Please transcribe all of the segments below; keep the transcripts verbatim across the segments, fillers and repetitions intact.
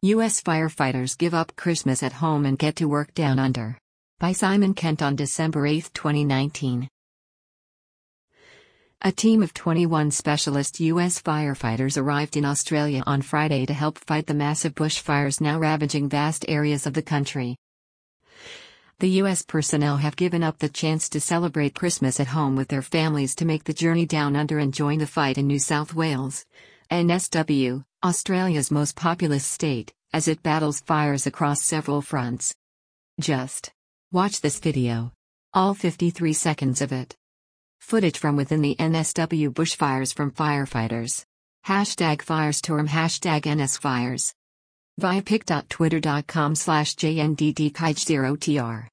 U S firefighters give up Christmas at home and get to work down under. By Simon Kent on December eighth, twenty nineteen. A team of twenty-one specialist U S firefighters arrived in Australia on Friday to help fight the massive bushfires now ravaging vast areas of the country. The U S personnel have given up the chance to celebrate Christmas at home with their families to make the journey down under and join the fight in New South Wales, N S W, Australia's most populous state, as it battles fires across several fronts. Just watch this video. All fifty-three seconds of it. Footage from within the N S W bushfires from firefighters. Hashtag Firestorm. Hashtag N S Fires. Via pic.twitter.com slash JNDDKij0TR.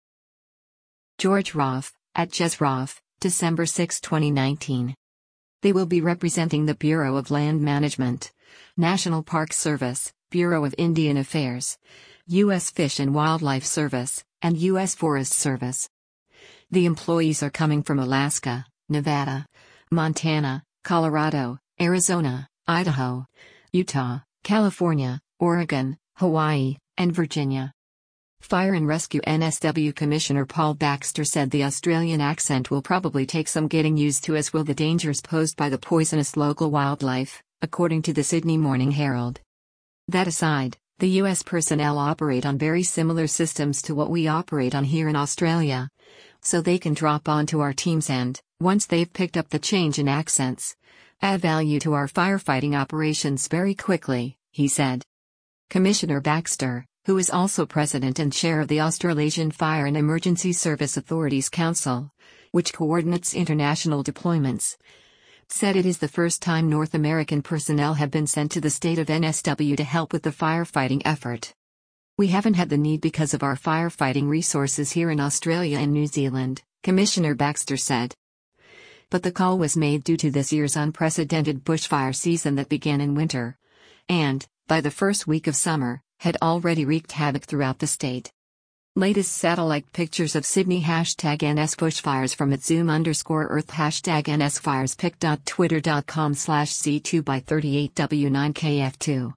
George Roth, at Jez Roth, December sixth, twenty nineteen. They will be representing the Bureau of Land Management, National Park Service, Bureau of Indian Affairs, U S Fish and Wildlife Service, and U S Forest Service. The employees are coming from Alaska, Nevada, Montana, Colorado, Arizona, Idaho, Utah, California, Oregon, Hawaii, and Virginia. Fire and Rescue N S W Commissioner Paul Baxter said the Australian accent will probably take some getting used to, as will the dangers posed by the poisonous local wildlife, according to the Sydney Morning Herald. That aside, the U S personnel operate on very similar systems to what we operate on here in Australia, so they can drop onto our teams and, once they've picked up the change in accents, add value to our firefighting operations very quickly, he said. Commissioner Baxter, who is also president and chair of the Australasian Fire and Emergency Service Authorities Council, which coordinates international deployments, said it is the first time North American personnel have been sent to the state of N S W to help with the firefighting effort. We haven't had the need because of our firefighting resources here in Australia and New Zealand, Commissioner Baxter said. But the call was made due to this year's unprecedented bushfire season that began in winter, and, by the first week of summer, had already wreaked havoc throughout the state. Latest satellite pictures of Sydney. Hashtag N S bushfires from at zoom underscore earth. Hashtag N S fires. Pic.twitter.com slash Z2 by thirty-eight W nine K F two.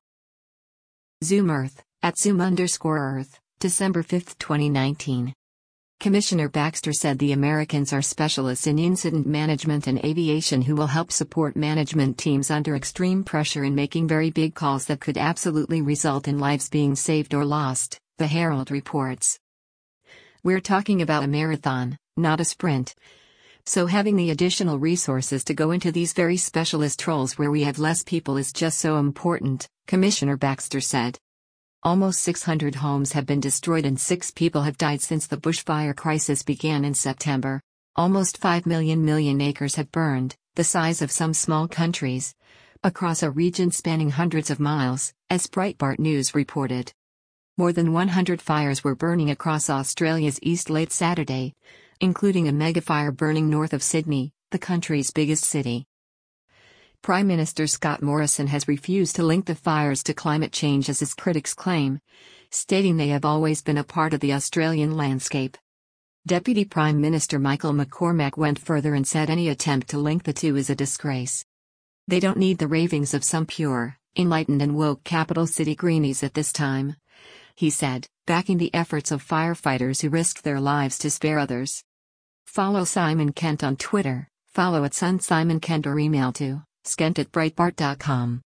Zoom Earth, at zoom underscore earth, December fifth, twenty nineteen. Commissioner Baxter said the Americans are specialists in incident management and aviation who will help support management teams under extreme pressure in making very big calls that could absolutely result in lives being saved or lost, the Herald reports. We're talking about a marathon, not a sprint. So having the additional resources to go into these very specialist roles where we have less people is just so important, Commissioner Baxter said. Almost six hundred homes have been destroyed and six people have died since the bushfire crisis began in September. Almost five million million acres have burned, the size of some small countries, across a region spanning hundreds of miles, as Breitbart News reported. More than one hundred fires were burning across Australia's east late Saturday, including a megafire burning north of Sydney, the country's biggest city. Prime Minister Scott Morrison has refused to link the fires to climate change as his critics claim, stating they have always been a part of the Australian landscape. Deputy Prime Minister Michael McCormack went further and said any attempt to link the two is a disgrace. They don't need the ravings of some pure, enlightened and woke capital city greenies at this time, he said, backing the efforts of firefighters who risked their lives to spare others. Follow Simon Kent on Twitter, follow at Sun Simon Kent or email to skent at breitbart dot com.